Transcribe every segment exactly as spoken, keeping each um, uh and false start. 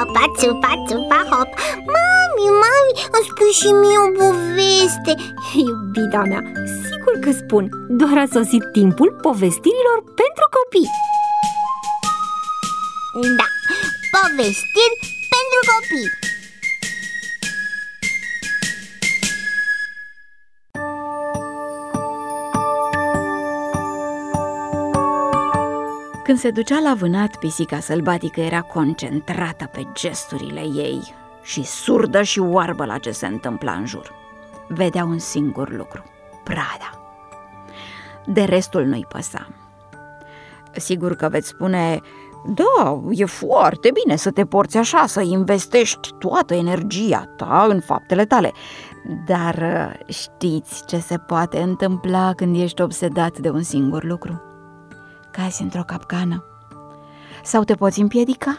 țupa, țupa, țupa, hop. Mami, mami, îmi spui și mie o poveste. Iubita mea, sigur că spun. Doar a sosit timpul povestirilor pentru copii. Da, povestiri pentru copii. Când se ducea la vânat, pisica sălbatică era concentrată pe gesturile ei și surdă și oarbă la ce se întâmpla în jur. Vedea un singur lucru: prada. De restul nu-i păsa. Sigur că veți spune: da, e foarte bine să te porți așa, să investești toată energia ta în faptele tale. Dar știți ce se poate întâmpla când ești obsedat de un singur lucru? Cazi într-o capcană. Sau te poți împiedica.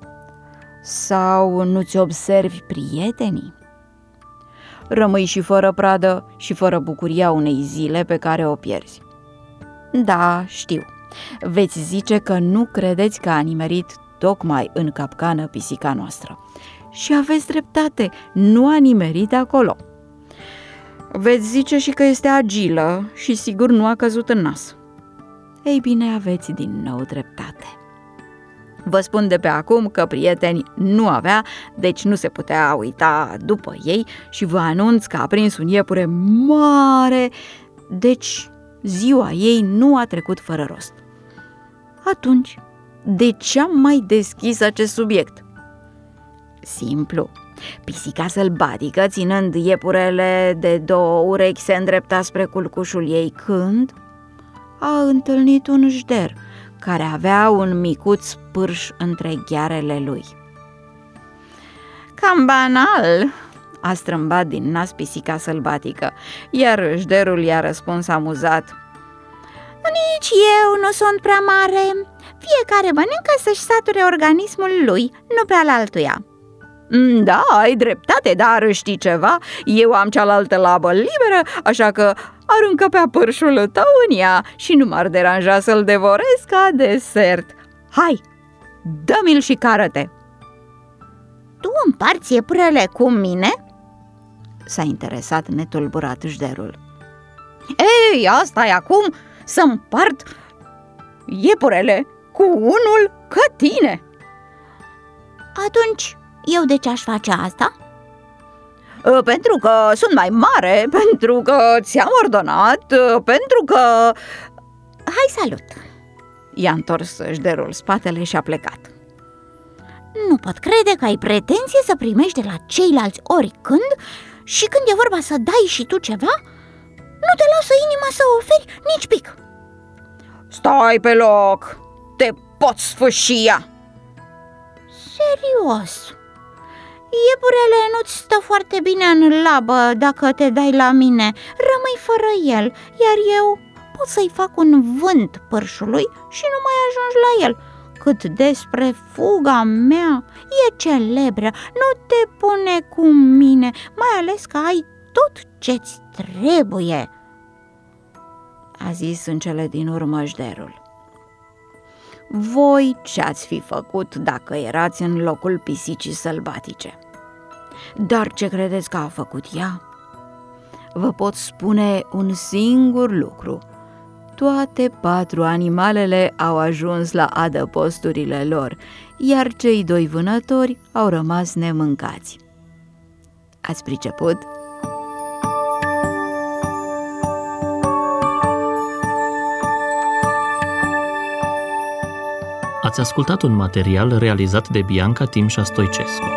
Sau nu-ți observi prietenii. Rămâi și fără pradă și fără bucuria unei zile pe care o pierzi. Da, știu, veți zice că nu credeți că a nimerit tocmai în capcană pisica noastră. Și aveți dreptate, nu a nimerit acolo. Veți zice și că este agilă și sigur nu a căzut în nas. Ei bine, aveți din nou dreptate. Vă spun de pe acum că prieteni nu avea, deci nu se putea uita după ei și vă anunț că a prins un iepure mare, deci ziua ei nu a trecut fără rost. Atunci, de ce am mai deschis acest subiect? Simplu. Pisica sălbatică, ținând iepurele de două urechi, se îndrepta spre culcușul ei când a întâlnit un jder care avea un micuț pârș între ghearele lui. Cam banal, a strâmbat din nas pisica sălbatică, iar jderul i-a răspuns amuzat: nici eu nu sunt prea mare, fiecare mănâncă să-și sature organismul lui, nu pe al altuia. Da, ai dreptate, dar știi ceva? Eu am cealaltă labă liberă, așa că aruncă pe pârșul tău în ea și nu m-ar deranja să-l devorez ca desert. Hai, dă-mi-l și cară-te. Tu împarți iepurele cu mine? S-a interesat netulburat jderul. Ei, asta e acum, să împart iepurele cu unul ca tine. Atunci, eu de ce aș face asta? Pentru că sunt mai mare, pentru că ți-am ordonat, pentru că... Hai, salut! I-a întors jderul spatele și a plecat. Nu pot crede că ai pretenție să primești de la ceilalți oricând și când e vorba să dai și tu ceva, nu te lasă inima să oferi nici pic. Stai pe loc! Te poți sfâșia! Serios? Iepurele nu-ți stă foarte bine în labă dacă te dai la mine. Rămâi fără el, iar eu pot să-i fac un vânt pârșului și nu mai ajungi la el. Cât despre fuga mea, e celebră, nu te pune cu mine, mai ales că ai tot ce-ți trebuie, a zis în cele din urmă jderul. Voi ce-ați fi făcut dacă erați în locul pisicii sălbatice? Dar ce credeți că a făcut ea? Vă pot spune un singur lucru: toate patru animalele au ajuns la adăposturile lor, iar cei doi vânători au rămas nemâncați. Ați priceput? Ați ascultat un material realizat de Bianca Timșa Stoicescu.